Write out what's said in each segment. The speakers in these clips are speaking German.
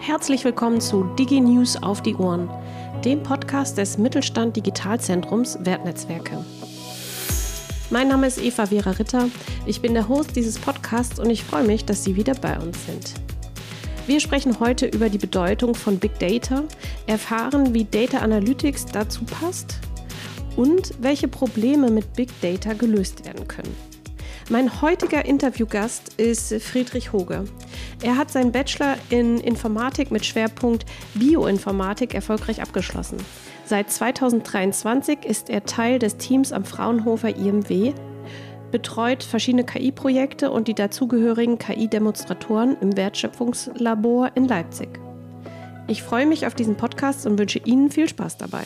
herzlich willkommen zu DigiNews auf die Ohren, dem Podcast des Mittelstand Digitalzentrums Wertnetzwerke. Mein Name ist Eva Vera Ritter, ich bin der Host dieses Podcasts und ich freue mich, dass Sie wieder bei uns sind. Wir sprechen heute über die Bedeutung von Big Data, erfahren, wie Data Analytics dazu passt und welche Probleme mit Big Data gelöst werden können. Mein heutiger Interviewgast ist Friedrich Hoge. Er hat seinen Bachelor in Informatik mit Schwerpunkt Bioinformatik erfolgreich abgeschlossen. Seit 2023 ist er Teil des Teams am Fraunhofer IMW, betreut verschiedene KI-Projekte und die dazugehörigen KI-Demonstratoren im Wertschöpfungslabor in Leipzig. Ich freue mich auf diesen Podcast und wünsche Ihnen viel Spaß dabei.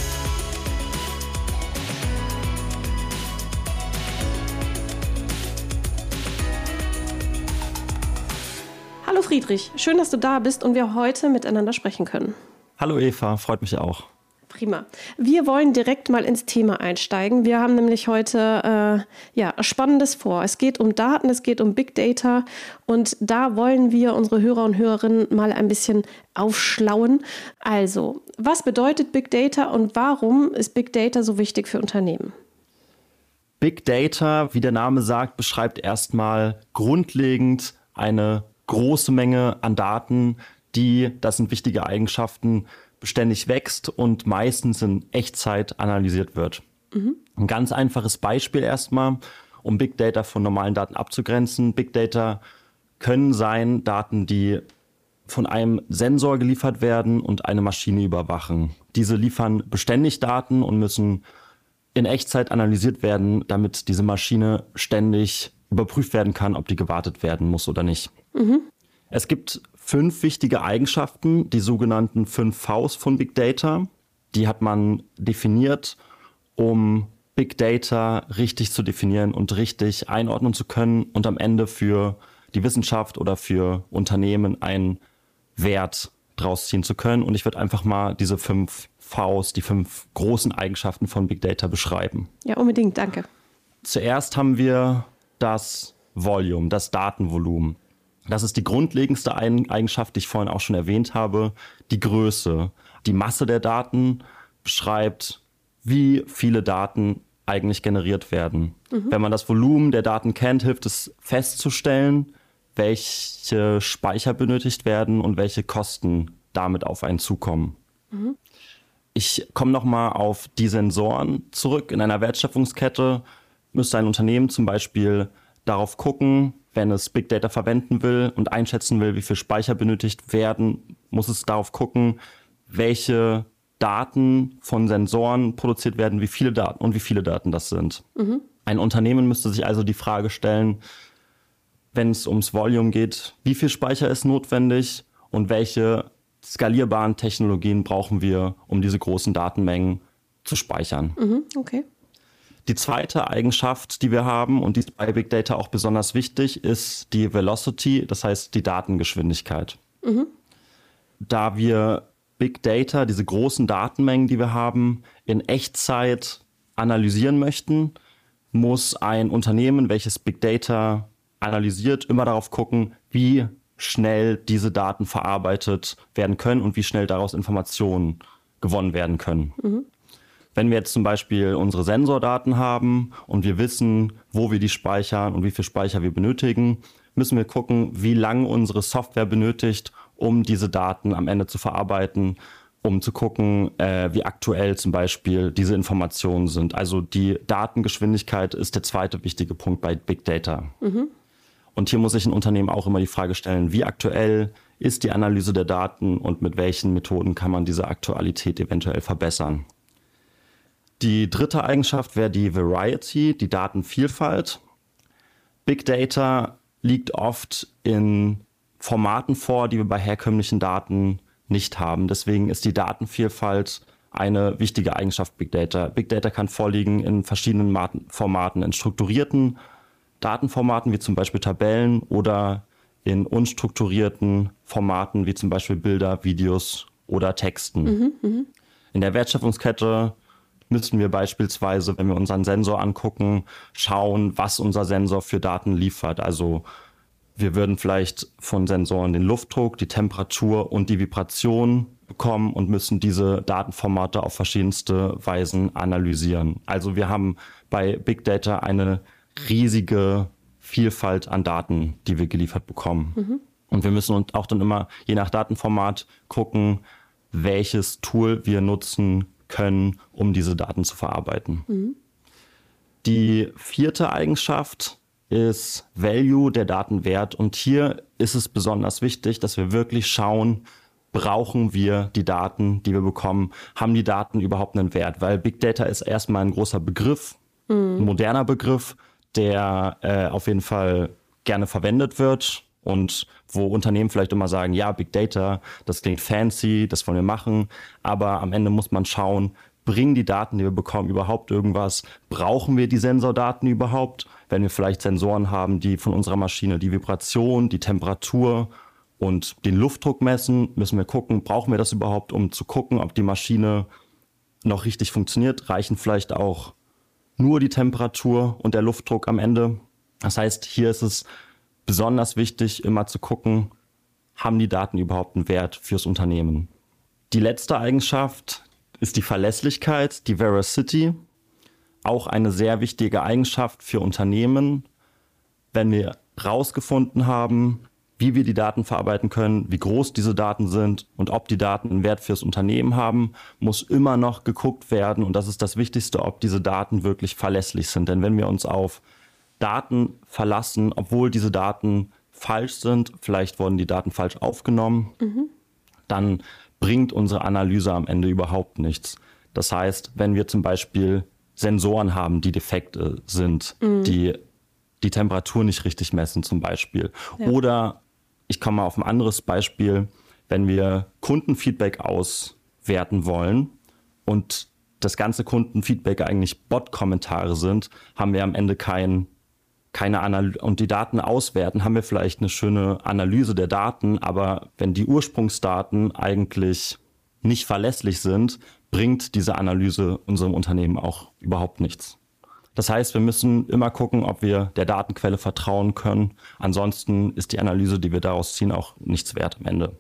Hallo Friedrich, schön, dass du da bist und wir heute miteinander sprechen können. Hallo Eva, freut mich auch. Prima. Wir wollen direkt mal ins Thema einsteigen. Wir haben nämlich heute Spannendes vor. Es geht um Daten, es geht um Big Data und da wollen wir unsere Hörer und Hörerinnen mal ein bisschen aufschlauen. Also, was bedeutet Big Data und warum ist Big Data so wichtig für Unternehmen? Big Data, wie der Name sagt, beschreibt erstmal grundlegend eine große Menge an Daten, das sind wichtige Eigenschaften, beständig wächst und meistens in Echtzeit analysiert wird. Ein ganz einfaches Beispiel erstmal, um Big Data von normalen Daten abzugrenzen. Big Data können sein Daten, die von einem Sensor geliefert werden und eine Maschine überwachen. Diese liefern beständig Daten und müssen in Echtzeit analysiert werden, damit diese Maschine ständig überprüft werden kann, ob die gewartet werden muss oder nicht. Es gibt 5 wichtige Eigenschaften, die sogenannten 5 Vs von Big Data. Die hat man definiert, um Big Data richtig zu definieren und richtig einordnen zu können und am Ende für die Wissenschaft oder für Unternehmen einen Wert draus ziehen zu können. Und ich würde einfach mal diese 5 Vs, die 5 großen Eigenschaften von Big Data beschreiben. Ja, unbedingt, danke. Zuerst haben wir das Volume, das Datenvolumen. Das ist die grundlegendste Eigenschaft, die ich vorhin auch schon erwähnt habe, die Größe. Die Masse der Daten beschreibt, wie viele Daten eigentlich generiert werden. Wenn man das Volumen der Daten kennt, hilft es festzustellen, welche Speicher benötigt werden und welche Kosten damit auf einen zukommen. Ich komme nochmal auf die Sensoren zurück. In einer Wertschöpfungskette müsste ein Unternehmen zum Beispiel darauf gucken, wenn es Big Data verwenden will und einschätzen will, wie viel Speicher benötigt werden, muss es darauf gucken, welche Daten von Sensoren produziert werden, wie viele Daten das sind. Ein Unternehmen müsste sich also die Frage stellen, wenn es ums Volume geht, wie viel Speicher ist notwendig und welche skalierbaren Technologien brauchen wir, um diese großen Datenmengen zu speichern. Okay. Die zweite Eigenschaft, die wir haben und die ist bei Big Data auch besonders wichtig, ist die Velocity, das heißt die Datengeschwindigkeit. Da wir Big Data, diese großen Datenmengen, die wir haben, in Echtzeit analysieren möchten, muss ein Unternehmen, welches Big Data analysiert, immer darauf gucken, wie schnell diese Daten verarbeitet werden können und wie schnell daraus Informationen gewonnen werden können. Wenn wir jetzt zum Beispiel unsere Sensordaten haben und wir wissen, wo wir die speichern und wie viel Speicher wir benötigen, müssen wir gucken, wie lange unsere Software benötigt, um diese Daten am Ende zu verarbeiten, um zu gucken, wie aktuell zum Beispiel diese Informationen sind. Also die Datengeschwindigkeit ist der zweite wichtige Punkt bei Big Data. Und hier muss sich ein Unternehmen auch immer die Frage stellen, wie aktuell ist die Analyse der Daten und mit welchen Methoden kann man diese Aktualität eventuell verbessern. Die dritte Eigenschaft wäre die Variety, die Datenvielfalt. Big Data liegt oft in Formaten vor, die wir bei herkömmlichen Daten nicht haben. Deswegen ist die Datenvielfalt eine wichtige Eigenschaft Big Data. Big Data kann vorliegen in verschiedenen Formaten, in strukturierten Datenformaten wie zum Beispiel Tabellen oder in unstrukturierten Formaten wie zum Beispiel Bilder, Videos oder Texten. In der Wertschöpfungskette müssen wir beispielsweise, wenn wir unseren Sensor angucken, schauen, was unser Sensor für Daten liefert. Also Wir würden vielleicht von Sensoren den Luftdruck, die Temperatur und die Vibration bekommen und müssen diese Datenformate auf verschiedenste Weisen analysieren. Also wir haben bei Big Data eine riesige Vielfalt an Daten, die wir geliefert bekommen. Und wir müssen uns auch dann immer je nach Datenformat gucken, welches Tool wir nutzen können, um diese Daten zu verarbeiten. Die vierte Eigenschaft ist Value, der Datenwert. Und hier ist es besonders wichtig, dass wir wirklich schauen, brauchen wir die Daten, die wir bekommen? Haben die Daten überhaupt einen Wert? Weil Big Data ist erstmal ein großer Begriff, ein moderner Begriff, der auf jeden Fall gerne verwendet wird und wo Unternehmen vielleicht immer sagen, ja, Big Data, das klingt fancy, das wollen wir machen. Aber am Ende muss man schauen, bringen die Daten, die wir bekommen, überhaupt irgendwas? Brauchen wir die Sensordaten überhaupt? Wenn wir vielleicht Sensoren haben, die von unserer Maschine die Vibration, die Temperatur und den Luftdruck messen, müssen wir gucken, brauchen wir das überhaupt, um zu gucken, ob die Maschine noch richtig funktioniert? Reichen vielleicht auch nur die Temperatur und der Luftdruck am Ende? Das heißt, hier ist es besonders wichtig, immer zu gucken, haben die Daten überhaupt einen Wert fürs Unternehmen? Die letzte Eigenschaft ist die Verlässlichkeit, die Veracity. Auch eine sehr wichtige Eigenschaft für Unternehmen. Wenn wir rausgefunden haben, wie wir die Daten verarbeiten können, wie groß diese Daten sind und ob die Daten einen Wert fürs Unternehmen haben, muss immer noch geguckt werden. Und das ist das Wichtigste, ob diese Daten wirklich verlässlich sind. Denn wenn wir uns auf Daten verlassen, obwohl diese Daten falsch sind, vielleicht wurden die Daten falsch aufgenommen, dann bringt unsere Analyse am Ende überhaupt nichts. Das heißt, wenn wir zum Beispiel Sensoren haben, die defekt sind, die die Temperatur nicht richtig messen zum Beispiel. Ja. Oder ich komme mal auf ein anderes Beispiel, wenn wir Kundenfeedback auswerten wollen und das ganze Kundenfeedback eigentlich Bot-Kommentare sind, haben wir am Ende keine Analyse. Und die Daten auswerten, haben wir vielleicht eine schöne Analyse der Daten, aber wenn die Ursprungsdaten eigentlich nicht verlässlich sind, bringt diese Analyse unserem Unternehmen auch überhaupt nichts. Das heißt, wir müssen immer gucken, ob wir der Datenquelle vertrauen können. Ansonsten ist die Analyse, die wir daraus ziehen, auch nichts wert am Ende.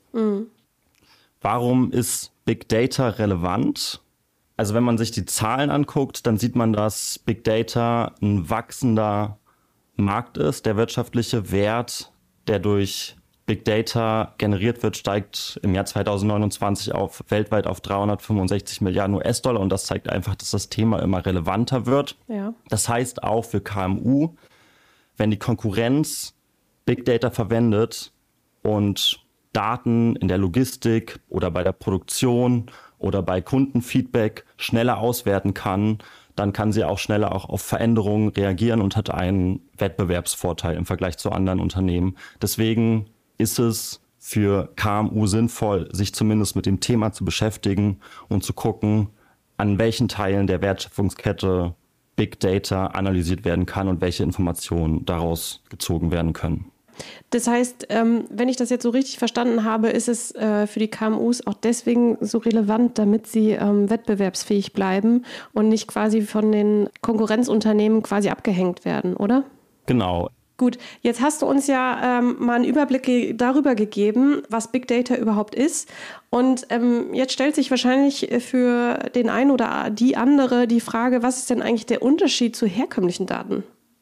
Warum ist Big Data relevant? Also wenn man sich die Zahlen anguckt, dann sieht man, dass Big Data ein wachsender Markt ist. Der wirtschaftliche Wert, der durch Big Data generiert wird, steigt im Jahr 2029 weltweit auf 365 Milliarden US-Dollar. Und das zeigt einfach, dass das Thema immer relevanter wird. Ja. Das heißt auch für KMU, wenn die Konkurrenz Big Data verwendet und Daten in der Logistik oder bei der Produktion oder bei Kundenfeedback schneller auswerten kann, dann kann sie auch schneller auch auf Veränderungen reagieren und hat einen Wettbewerbsvorteil im Vergleich zu anderen Unternehmen. Deswegen ist es für KMU sinnvoll, sich zumindest mit dem Thema zu beschäftigen und zu gucken, an welchen Teilen der Wertschöpfungskette Big Data analysiert werden kann und welche Informationen daraus gezogen werden können. Das heißt, wenn ich das jetzt so richtig verstanden habe, ist es für die KMUs auch deswegen so relevant, damit sie wettbewerbsfähig bleiben und nicht quasi von den Konkurrenzunternehmen quasi abgehängt werden, oder? Genau. Gut, jetzt hast du uns ja mal einen Überblick darüber gegeben, was Big Data überhaupt ist. Und jetzt stellt sich wahrscheinlich für den einen oder die andere die Frage, was ist denn eigentlich der Unterschied zu herkömmlichen Daten?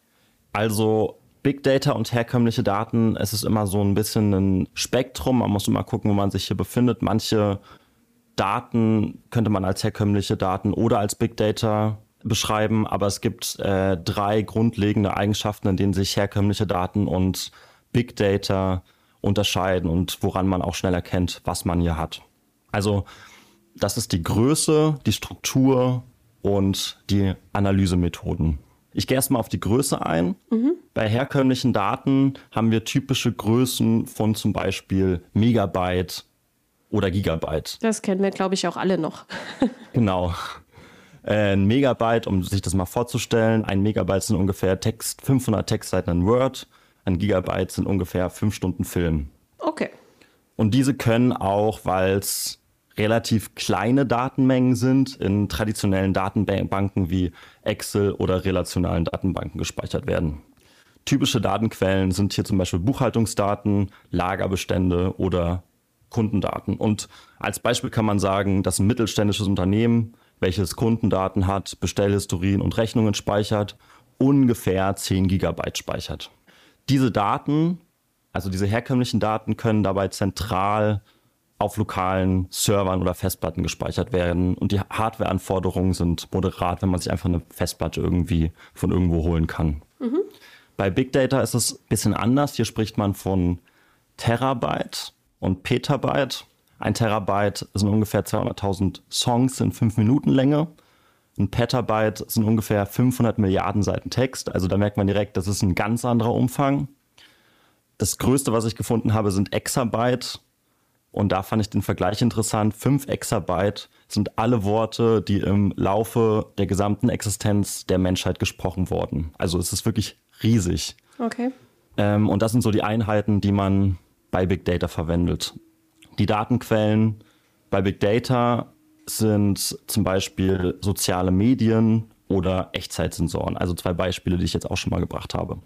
Also Big Data und herkömmliche Daten, es ist immer so ein bisschen ein Spektrum. Man muss immer gucken, wo man sich hier befindet. Manche Daten könnte man als herkömmliche Daten oder als Big Data beschreiben, aber es gibt 3 grundlegende Eigenschaften, in denen sich herkömmliche Daten und Big Data unterscheiden und woran man auch schnell erkennt, was man hier hat. Also das ist die Größe, die Struktur und die Analysemethoden. Ich gehe erstmal auf die Größe ein. Bei herkömmlichen Daten haben wir typische Größen von zum Beispiel Megabyte oder Gigabyte. Das kennen wir, glaube ich, auch alle noch. Genau. Ein Megabyte, um sich das mal vorzustellen, ein Megabyte sind ungefähr 500 Textseiten in Word, ein Gigabyte sind ungefähr 5 Stunden Film. Okay. Und diese können auch, weil es relativ kleine Datenmengen sind, in traditionellen Datenbanken wie Excel oder relationalen Datenbanken gespeichert werden. Typische Datenquellen sind hier zum Beispiel Buchhaltungsdaten, Lagerbestände oder Kundendaten. Und als Beispiel kann man sagen, dass ein mittelständisches Unternehmen, welches Kundendaten hat, Bestellhistorien und Rechnungen speichert, ungefähr 10 Gigabyte speichert. Diese Daten, also diese herkömmlichen Daten, können dabei zentral auf lokalen Servern oder Festplatten gespeichert werden. Und die Hardwareanforderungen sind moderat, wenn man sich einfach eine Festplatte irgendwie von irgendwo holen kann. Bei Big Data ist es ein bisschen anders. Hier spricht man von Terabyte und Petabyte. Ein Terabyte sind ungefähr 200.000 Songs in 5 Minuten Länge. Ein Petabyte sind ungefähr 500 Milliarden Seiten Text. Also da merkt man direkt, das ist ein ganz anderer Umfang. Das Größte, was ich gefunden habe, sind Exabyte. Und da fand ich den Vergleich interessant. 5 Exabyte sind alle Worte, die im Laufe der gesamten Existenz der Menschheit gesprochen wurden. Also es ist wirklich riesig. Okay. Und das sind so die Einheiten, die man bei Big Data verwendet. Die Datenquellen bei Big Data sind zum Beispiel soziale Medien oder Echtzeitsensoren. Also 2 Beispiele, die ich jetzt auch schon mal gebracht habe.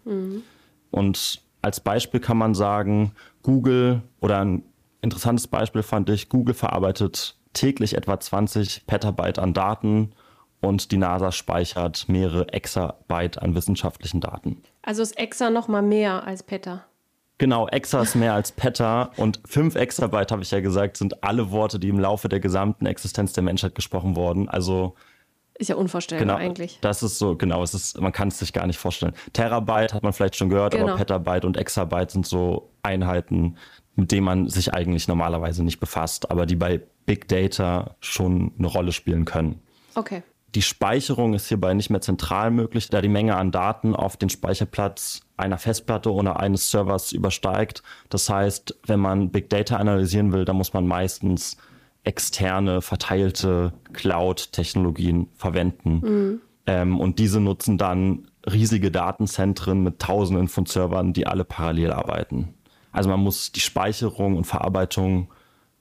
Und als Beispiel kann man sagen, Google, oder ein interessantes Beispiel fand ich, Google verarbeitet täglich etwa 20 Petabyte an Daten und die NASA speichert mehrere Exabyte an wissenschaftlichen Daten. Also ist Exa noch mal mehr als Peta? Genau, Exa ist mehr als Peta und 5 Exabyte, habe ich ja gesagt, sind alle Worte, die im Laufe der gesamten Existenz der Menschheit gesprochen wurden. Also ist ja unvorstellbar eigentlich. Das ist so, genau, man kann es sich gar nicht vorstellen. Terabyte hat man vielleicht schon gehört, aber Petabyte und Exabyte sind so Einheiten, mit denen man sich eigentlich normalerweise nicht befasst, aber die bei Big Data schon eine Rolle spielen können. Okay. Die Speicherung ist hierbei nicht mehr zentral möglich, da die Menge an Daten auf den Speicherplatz einer Festplatte oder eines Servers übersteigt. Das heißt, wenn man Big Data analysieren will, dann muss man meistens externe, verteilte Cloud-Technologien verwenden. Und diese nutzen dann riesige Datenzentren mit Tausenden von Servern, die alle parallel arbeiten. Also man muss die Speicherung und Verarbeitung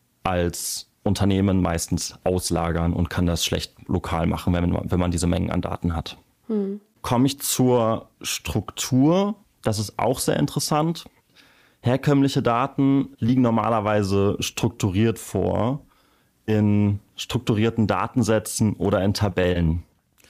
als Unternehmen meistens auslagern und kann das schlecht lokal machen, wenn man diese Mengen an Daten hat. Komme ich zur Struktur. Das ist auch sehr interessant. Herkömmliche Daten liegen normalerweise strukturiert vor in strukturierten Datensätzen oder in Tabellen.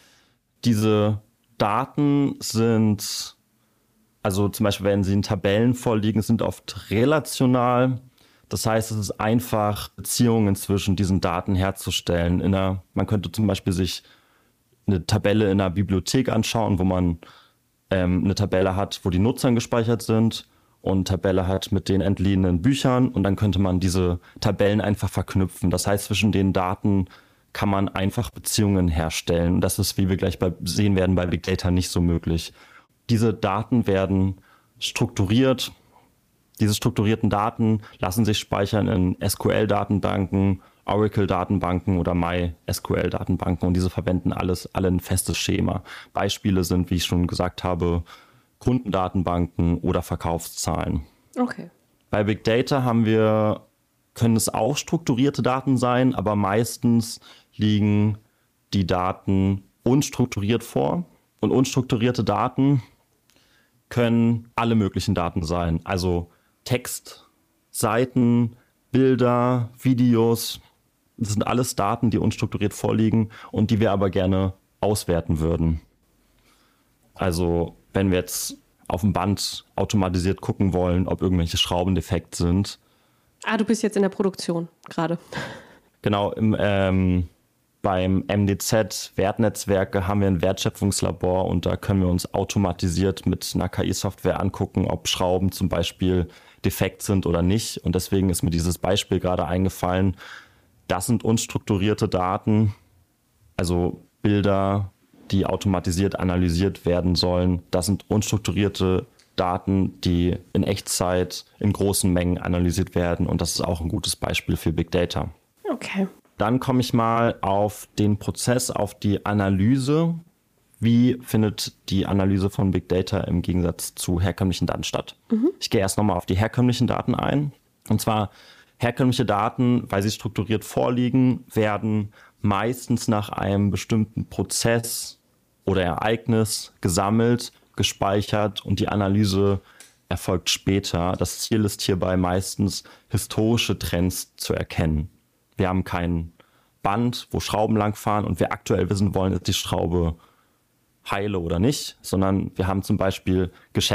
Diese Daten sind, also zum Beispiel, wenn sie in Tabellen vorliegen, sind oft relational. Das heißt, es ist einfach, Beziehungen zwischen diesen Daten herzustellen. Man könnte zum Beispiel sich eine Tabelle in einer Bibliothek anschauen, wo man eine Tabelle hat, wo die Nutzer gespeichert sind und eine Tabelle hat mit den entliehenen Büchern. Und dann könnte man diese Tabellen einfach verknüpfen. Das heißt, zwischen den Daten kann man einfach Beziehungen herstellen. Und das ist, wie wir gleich sehen werden, bei Big Data nicht so möglich. Diese Daten werden strukturiert. Diese strukturierten Daten lassen sich speichern in SQL-Datenbanken, Oracle-Datenbanken oder MySQL-Datenbanken und diese verwenden alle ein festes Schema. Beispiele sind, wie ich schon gesagt habe, Kundendatenbanken oder Verkaufszahlen. Okay. Bei Big Data können es auch strukturierte Daten sein, aber meistens liegen die Daten unstrukturiert vor. Und unstrukturierte Daten können alle möglichen Daten sein, also Text, Seiten, Bilder, Videos. Das sind alles Daten, die unstrukturiert vorliegen und die wir aber gerne auswerten würden. Also wenn wir jetzt auf dem Band automatisiert gucken wollen, ob irgendwelche Schrauben defekt sind. Du bist jetzt in der Produktion gerade. Genau, beim MDZ Wertnetzwerke haben wir ein Wertschöpfungslabor und da können wir uns automatisiert mit einer KI-Software angucken, ob Schrauben zum Beispiel defekt sind oder nicht. Und deswegen ist mir dieses Beispiel gerade eingefallen. Das sind unstrukturierte Daten, also Bilder, die automatisiert analysiert werden sollen. Das sind unstrukturierte Daten, die in Echtzeit in großen Mengen analysiert werden. Und das ist auch ein gutes Beispiel für Big Data. Okay. Dann komme ich mal auf den Prozess, auf die Analyse. Wie findet die Analyse von Big Data im Gegensatz zu herkömmlichen Daten statt? Ich gehe erst nochmal auf die herkömmlichen Daten ein. Und zwar herkömmliche Daten, weil sie strukturiert vorliegen, werden meistens nach einem bestimmten Prozess oder Ereignis gesammelt, abgespeichert und die Analyse erfolgt später. Das Ziel ist hierbei meistens, historische Trends zu erkennen. Wir haben kein Band, wo Schrauben langfahren und wir aktuell wissen wollen, ist die Schraube heile oder nicht, sondern wir haben zum Beispiel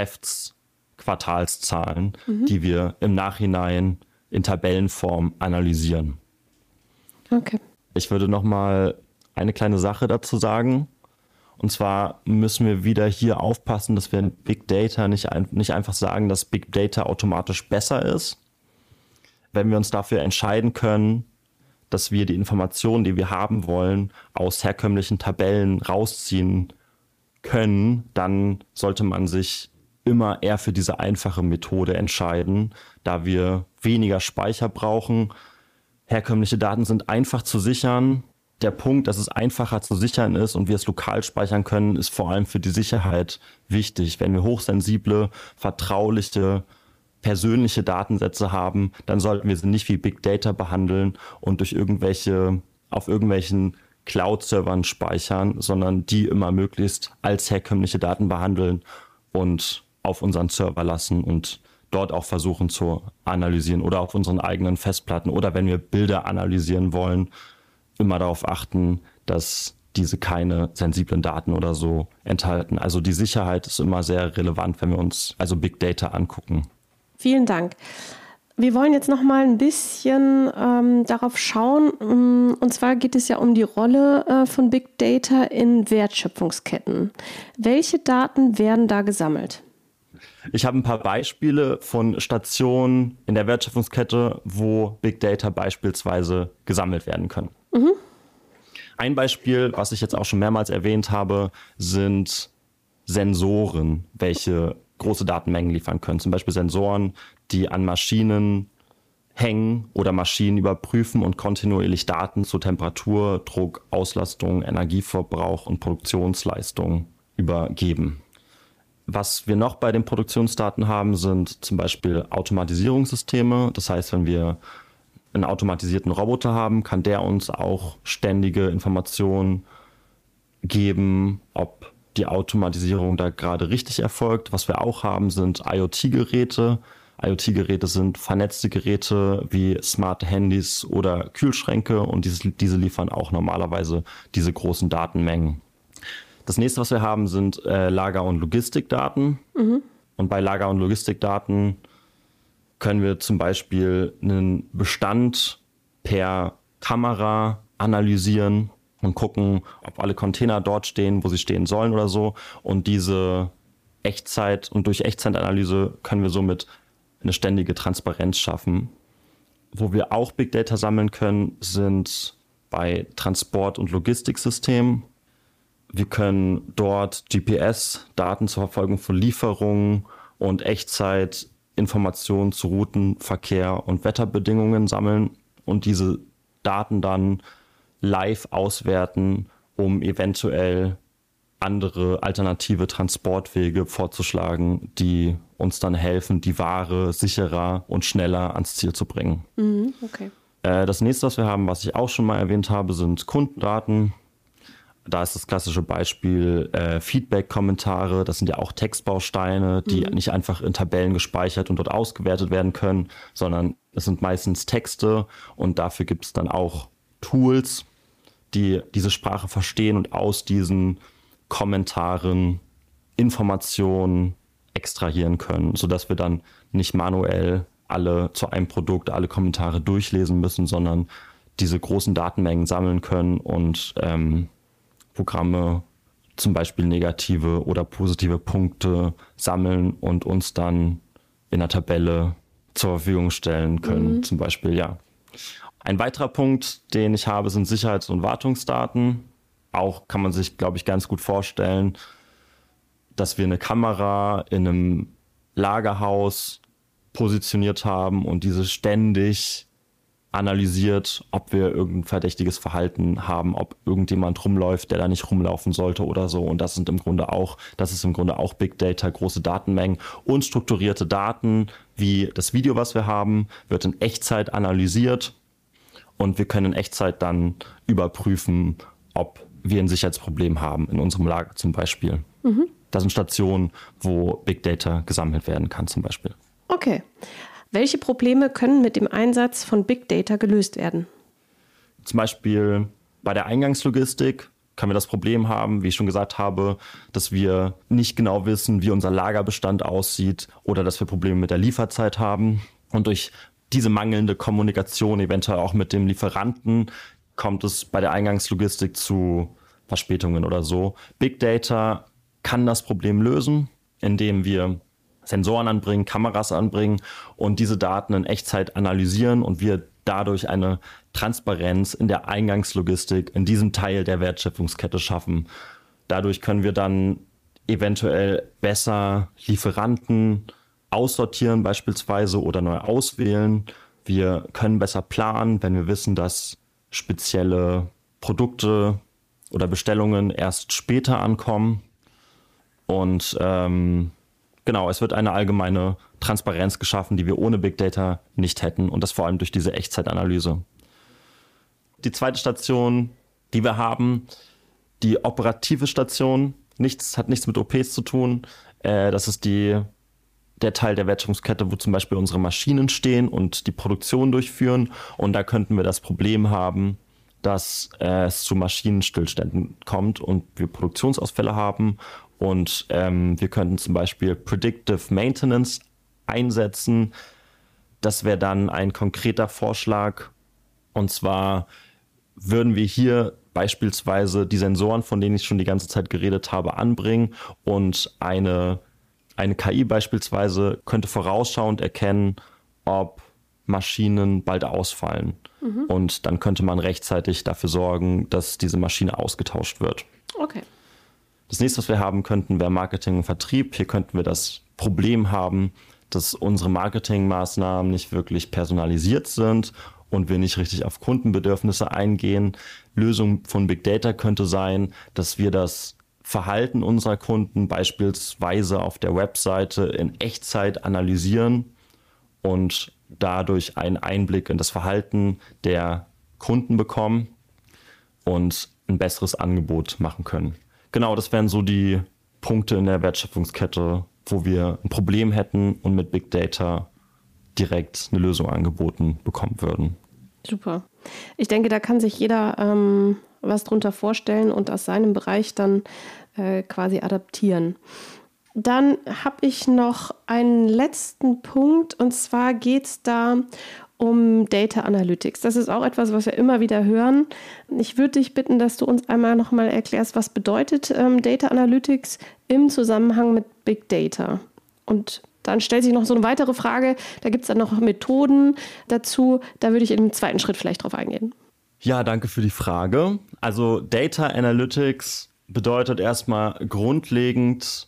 Geschäftsquartalszahlen, die wir im Nachhinein in Tabellenform analysieren. Okay. Ich würde noch mal eine kleine Sache dazu sagen. Und zwar müssen wir wieder hier aufpassen, dass wir in Big Data nicht einfach sagen, dass Big Data automatisch besser ist. Wenn wir uns dafür entscheiden können, dass wir die Informationen, die wir haben wollen, aus herkömmlichen Tabellen rausziehen können, dann sollte man sich immer eher für diese einfache Methode entscheiden, da wir weniger Speicher brauchen. Herkömmliche Daten sind einfach zu sichern. Der Punkt, dass es einfacher zu sichern ist und wir es lokal speichern können, ist vor allem für die Sicherheit wichtig. Wenn wir hochsensible, vertrauliche, persönliche Datensätze haben, dann sollten wir sie nicht wie Big Data behandeln und auf irgendwelchen Cloud-Servern speichern, sondern die immer möglichst als herkömmliche Daten behandeln und auf unseren Server lassen und dort auch versuchen zu analysieren oder auf unseren eigenen Festplatten oder wenn wir Bilder analysieren wollen, immer darauf achten, dass diese keine sensiblen Daten oder so enthalten. Also die Sicherheit ist immer sehr relevant, wenn wir uns also Big Data angucken. Vielen Dank. Wir wollen jetzt noch mal ein bisschen darauf schauen. Und zwar geht es ja um die Rolle von Big Data in Wertschöpfungsketten. Welche Daten werden da gesammelt? Ich habe ein paar Beispiele von Stationen in der Wertschöpfungskette, wo Big Data beispielsweise gesammelt werden können. Ein Beispiel, was ich jetzt auch schon mehrmals erwähnt habe, sind Sensoren, welche große Datenmengen liefern können. Zum Beispiel Sensoren, die an Maschinen hängen oder Maschinen überprüfen und kontinuierlich Daten zu Temperatur, Druck, Auslastung, Energieverbrauch und Produktionsleistung übergeben. Was wir noch bei den Produktionsdaten haben, sind zum Beispiel Automatisierungssysteme. Das heißt, wenn wir einen automatisierten Roboter haben, kann der uns auch ständige Informationen geben, ob die Automatisierung da gerade richtig erfolgt. Was wir auch haben, sind IoT-Geräte. IoT-Geräte sind vernetzte Geräte wie smarte Handys oder Kühlschränke und diese liefern auch normalerweise diese großen Datenmengen. Das nächste, was wir haben, sind Lager- und Logistikdaten. Und bei Lager- und Logistikdaten können wir zum Beispiel einen Bestand per Kamera analysieren und gucken, ob alle Container dort stehen, wo sie stehen sollen oder so. Und durch Echtzeitanalyse können wir somit eine ständige Transparenz schaffen. Wo wir auch Big Data sammeln können, sind bei Transport- und Logistiksystemen. Wir können dort GPS-Daten zur Verfolgung von Lieferungen und Echtzeitinformationen zu Routen, Verkehr und Wetterbedingungen sammeln und diese Daten dann live auswerten, um eventuell andere alternative Transportwege vorzuschlagen, die uns dann helfen, die Ware sicherer und schneller ans Ziel zu bringen. Okay. Das nächste, was wir haben, was ich auch schon mal erwähnt habe, sind Kundendaten. Da ist das klassische Beispiel Feedback-Kommentare. Das sind ja auch Textbausteine, die nicht einfach in Tabellen gespeichert und dort ausgewertet werden können, sondern es sind meistens Texte und dafür gibt es dann auch Tools, die diese Sprache verstehen und aus diesen Kommentaren Informationen extrahieren können, sodass wir dann nicht manuell zu einem Produkt alle Kommentare durchlesen müssen, sondern diese großen Datenmengen sammeln können und Programme zum Beispiel negative oder positive Punkte sammeln und uns dann in der Tabelle zur Verfügung stellen können, zum Beispiel, ja. Ein weiterer Punkt, den ich habe, sind Sicherheits- und Wartungsdaten. Auch kann man sich, glaube ich, ganz gut vorstellen, dass wir eine Kamera in einem Lagerhaus positioniert haben und diese ständig analysiert, ob wir irgendein verdächtiges Verhalten haben, ob irgendjemand rumläuft, der da nicht rumlaufen sollte oder so. Und das ist im Grunde auch Big Data, große Datenmengen und strukturierte Daten, wie das Video, was wir haben, wird in Echtzeit analysiert und wir können in Echtzeit dann überprüfen, ob wir ein Sicherheitsproblem haben, in unserem Lager zum Beispiel. Das sind Stationen, wo Big Data gesammelt werden kann zum Beispiel. Okay. Welche Probleme können mit dem Einsatz von Big Data gelöst werden? Zum Beispiel bei der Eingangslogistik können wir das Problem haben, wie ich schon gesagt habe, dass wir nicht genau wissen, wie unser Lagerbestand aussieht oder dass wir Probleme mit der Lieferzeit haben. Und durch diese mangelnde Kommunikation, eventuell auch mit dem Lieferanten, kommt es bei der Eingangslogistik zu Verspätungen oder so. Big Data kann das Problem lösen, indem wir Sensoren anbringen, Kameras anbringen und diese Daten in Echtzeit analysieren und wir dadurch eine Transparenz in der Eingangslogistik, in diesem Teil der Wertschöpfungskette schaffen. Dadurch können wir dann eventuell besser Lieferanten aussortieren beispielsweise oder neu auswählen. Wir können besser planen, wenn wir wissen, dass spezielle Produkte oder Bestellungen erst später ankommen. Und genau, es wird eine allgemeine Transparenz geschaffen, die wir ohne Big Data nicht hätten und das vor allem durch diese Echtzeitanalyse. Die zweite Station, die wir haben, die operative Station, hat nichts mit OPs zu tun. Das ist der Teil der Wertschöpfungskette, wo zum Beispiel unsere Maschinen stehen und die Produktion durchführen. Und da könnten wir das Problem haben, dass es zu Maschinenstillständen kommt und wir Produktionsausfälle haben. Und wir könnten zum Beispiel Predictive Maintenance einsetzen. Das wäre dann ein konkreter Vorschlag. Und zwar würden wir hier beispielsweise die Sensoren, von denen ich schon die ganze Zeit geredet habe, anbringen. Und eine KI beispielsweise könnte vorausschauend erkennen, ob Maschinen bald ausfallen. Und dann könnte man rechtzeitig dafür sorgen, dass diese Maschine ausgetauscht wird. Okay. Das nächste, was wir haben könnten, wäre Marketing und Vertrieb. Hier könnten wir das Problem haben, dass unsere Marketingmaßnahmen nicht wirklich personalisiert sind und wir nicht richtig auf Kundenbedürfnisse eingehen. Lösung von Big Data könnte sein, dass wir das Verhalten unserer Kunden beispielsweise auf der Webseite in Echtzeit analysieren und dadurch einen Einblick in das Verhalten der Kunden bekommen und ein besseres Angebot machen können. Genau, das wären so die Punkte in der Wertschöpfungskette, wo wir ein Problem hätten und mit Big Data direkt eine Lösung angeboten bekommen würden. Super. Ich denke, da kann sich jeder was drunter vorstellen und aus seinem Bereich dann quasi adaptieren. Dann habe ich noch einen letzten Punkt und zwar geht es da um Data Analytics. Das ist auch etwas, was wir immer wieder hören. Ich würde dich bitten, dass du uns einmal nochmal erklärst, was bedeutet Data Analytics im Zusammenhang mit Big Data. Und dann stellt sich noch so eine weitere Frage, da gibt es dann noch Methoden dazu, da würde ich im zweiten Schritt vielleicht drauf eingehen. Ja, danke für die Frage. Also Data Analytics bedeutet erstmal grundlegend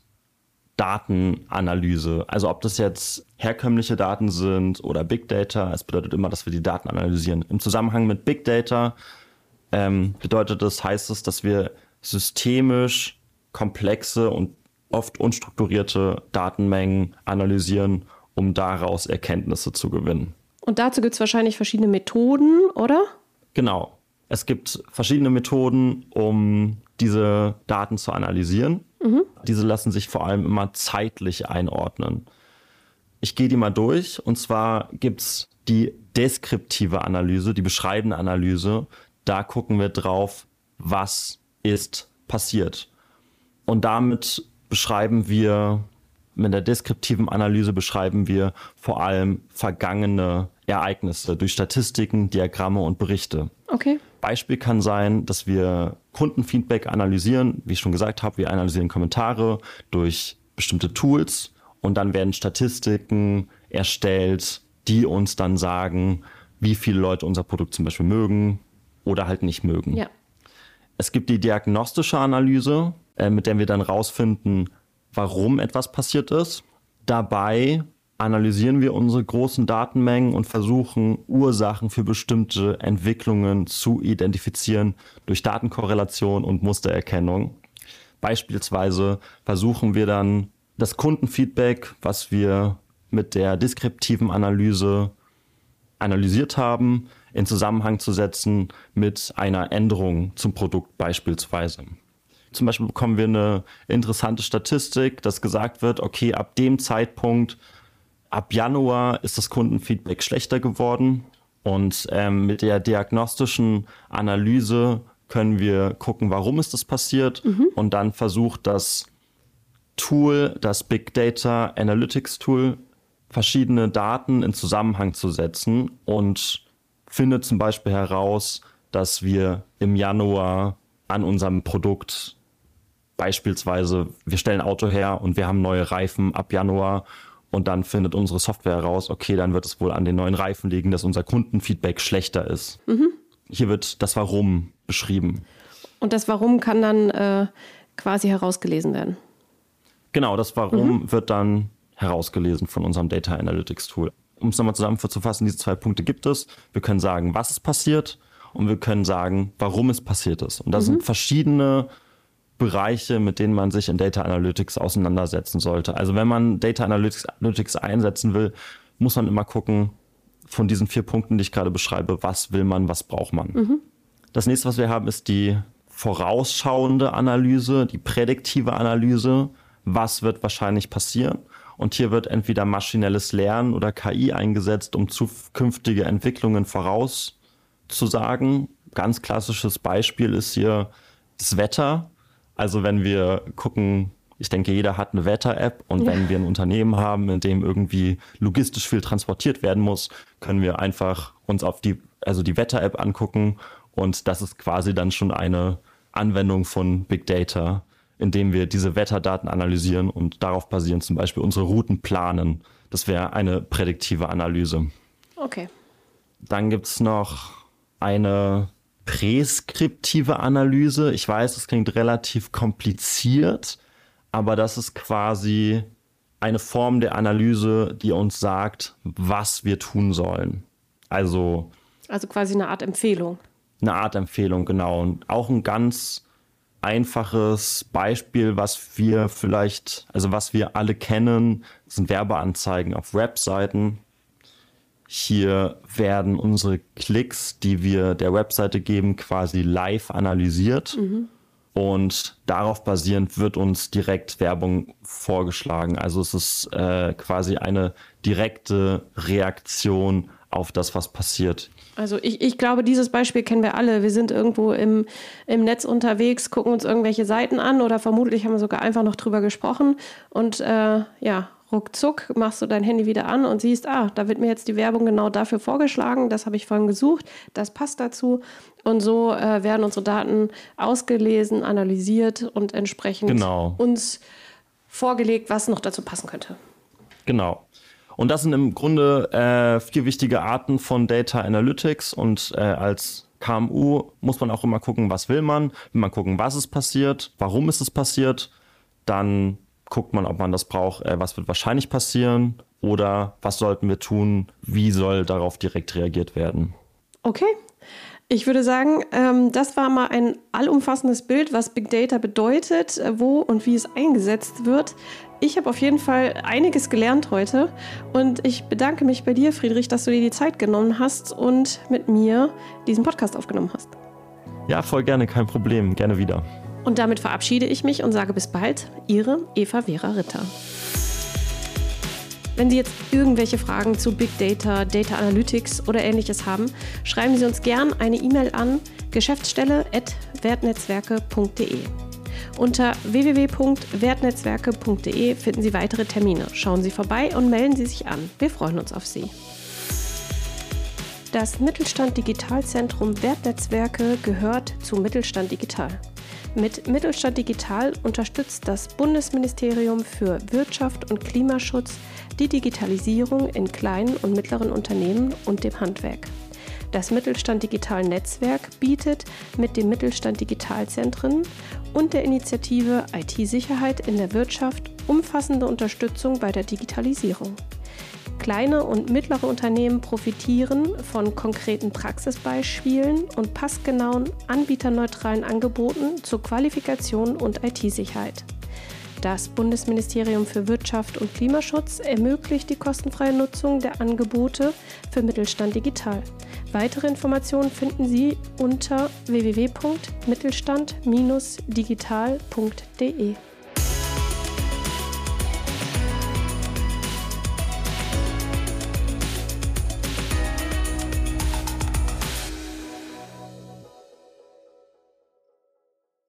Datenanalyse. Also ob das jetzt herkömmliche Daten sind oder Big Data, es bedeutet immer, dass wir die Daten analysieren. Im Zusammenhang mit Big Data heißt es, dass wir systemisch komplexe und oft unstrukturierte Datenmengen analysieren, um daraus Erkenntnisse zu gewinnen. Und dazu gibt es wahrscheinlich verschiedene Methoden, oder? Genau. Es gibt verschiedene Methoden, um diese Daten zu analysieren. Diese lassen sich vor allem immer zeitlich einordnen. Ich gehe die mal durch. Und zwar gibt es die deskriptive Analyse, die beschreibende Analyse. Da gucken wir drauf, was ist passiert. Und mit der deskriptiven Analyse beschreiben wir vor allem vergangene Ereignisse durch Statistiken, Diagramme und Berichte. Okay. Beispiel kann sein, dass wir Kundenfeedback analysieren. Wie ich schon gesagt habe, wir analysieren Kommentare durch bestimmte Tools und dann werden Statistiken erstellt, die uns dann sagen, wie viele Leute unser Produkt zum Beispiel mögen oder halt nicht mögen. Ja. Es gibt die diagnostische Analyse, mit der wir dann rausfinden, warum etwas passiert ist. Dabei analysieren wir unsere großen Datenmengen und versuchen, Ursachen für bestimmte Entwicklungen zu identifizieren durch Datenkorrelation und Mustererkennung. Beispielsweise versuchen wir dann das Kundenfeedback, was wir mit der deskriptiven Analyse analysiert haben, in Zusammenhang zu setzen mit einer Änderung zum Produkt beispielsweise. zum Beispiel bekommen wir eine interessante Statistik, dass gesagt wird, okay, ab dem Zeitpunkt, ab Januar ist das Kundenfeedback schlechter geworden. Und mit der diagnostischen Analyse können wir gucken, warum ist das passiert. Und dann versucht das Tool, das Big Data Analytics Tool, verschiedene Daten in Zusammenhang zu setzen und findet zum Beispiel heraus, dass wir im Januar an unserem Produkt beispielsweise, wir stellen ein Auto her und wir haben neue Reifen ab Januar und dann findet unsere Software heraus, okay, dann wird es wohl an den neuen Reifen liegen, dass unser Kundenfeedback schlechter ist. Hier wird das Warum beschrieben. Und das Warum kann dann quasi herausgelesen werden? Genau, das Warum wird dann herausgelesen von unserem Data Analytics Tool. Um es nochmal zusammenzufassen, diese 2 Punkte gibt es. Wir können sagen, was ist passiert und wir können sagen, warum es passiert ist. Und das sind verschiedene Bereiche, mit denen man sich in Data Analytics auseinandersetzen sollte. Also wenn man Data Analytics einsetzen will, muss man immer gucken, von diesen 4 Punkten, die ich gerade beschreibe, was will man, was braucht man. Das nächste, was wir haben, ist die vorausschauende Analyse, die prädiktive Analyse. Was wird wahrscheinlich passieren? Und hier wird entweder maschinelles Lernen oder KI eingesetzt, um zukünftige Entwicklungen vorauszusagen. Ganz klassisches Beispiel ist hier das Wetter. Also wenn wir gucken, ich denke, jeder hat eine Wetter-App und wenn wir ein Unternehmen haben, in dem irgendwie logistisch viel transportiert werden muss, können wir einfach uns auf die Wetter-App angucken und das ist quasi dann schon eine Anwendung von Big Data, indem wir diese Wetterdaten analysieren und darauf basierend zum Beispiel unsere Routen planen. Das wäre eine prädiktive Analyse. Okay. Dann gibt es noch eine präskriptive Analyse. Ich weiß, das klingt relativ kompliziert, aber das ist quasi eine Form der Analyse, die uns sagt, was wir tun sollen. Also quasi eine Art Empfehlung. Eine Art Empfehlung, genau. Und auch ein ganz einfaches Beispiel, was wir alle kennen, sind Werbeanzeigen auf Webseiten. Hier werden unsere Klicks, die wir der Webseite geben, quasi live analysiert. Und darauf basierend wird uns direkt Werbung vorgeschlagen. Also es ist quasi eine direkte Reaktion auf das, was passiert. Also ich glaube, dieses Beispiel kennen wir alle. Wir sind irgendwo im Netz unterwegs, gucken uns irgendwelche Seiten an oder vermutlich haben wir sogar einfach noch drüber gesprochen und ruckzuck machst du dein Handy wieder an und siehst, da wird mir jetzt die Werbung genau dafür vorgeschlagen, das habe ich vorhin gesucht, das passt dazu und so werden unsere Daten ausgelesen, analysiert und entsprechend uns vorgelegt, was noch dazu passen könnte. Genau. Und das sind im Grunde 4 wichtige Arten von Data Analytics und als KMU muss man auch immer gucken, was will man. Will man gucken, was ist passiert, warum ist es passiert, dann guckt man, ob man das braucht, was wird wahrscheinlich passieren oder was sollten wir tun, wie soll darauf direkt reagiert werden. Okay. Ich würde sagen, das war mal ein allumfassendes Bild, was Big Data bedeutet, wo und wie es eingesetzt wird. Ich habe auf jeden Fall einiges gelernt heute und ich bedanke mich bei dir, Friedrich, dass du dir die Zeit genommen hast und mit mir diesen Podcast aufgenommen hast. Ja, voll gerne, kein Problem, gerne wieder. Und damit verabschiede ich mich und sage bis bald, Ihre Eva-Vera Ritter. Wenn Sie jetzt irgendwelche Fragen zu Big Data, Data Analytics oder Ähnliches haben, schreiben Sie uns gern eine E-Mail an geschäftsstelle@wertnetzwerke.de. Unter www.wertnetzwerke.de finden Sie weitere Termine. Schauen Sie vorbei und melden Sie sich an. Wir freuen uns auf Sie. Das Mittelstand Digitalzentrum Wertnetzwerke gehört zu Mittelstand Digital. Mit Mittelstand Digital unterstützt das Bundesministerium für Wirtschaft und Klimaschutz die Digitalisierung in kleinen und mittleren Unternehmen und dem Handwerk. Das Mittelstand Digital Netzwerk bietet mit dem Mittelstand Digitalzentren und der Initiative IT-Sicherheit in der Wirtschaft umfassende Unterstützung bei der Digitalisierung. Kleine und mittlere Unternehmen profitieren von konkreten Praxisbeispielen und passgenauen, anbieterneutralen Angeboten zur Qualifikation und IT-Sicherheit. Das Bundesministerium für Wirtschaft und Klimaschutz ermöglicht die kostenfreie Nutzung der Angebote für Mittelstand Digital. Weitere Informationen finden Sie unter www.mittelstand-digital.de.